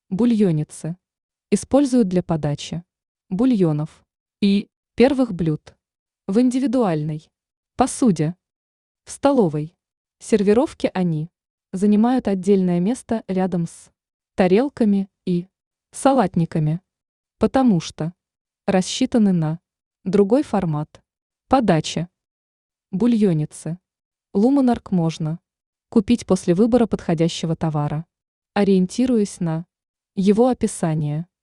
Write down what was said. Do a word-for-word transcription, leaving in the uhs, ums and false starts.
Бульонницы. Используют для подачи бульонов и первых блюд в индивидуальной посуде, в столовой сервировке они занимают отдельное место рядом с тарелками и салатниками, потому что рассчитаны на другой формат подачи. Бульонницы. Луманарк можно купить после выбора подходящего товара, ориентируясь на его описание.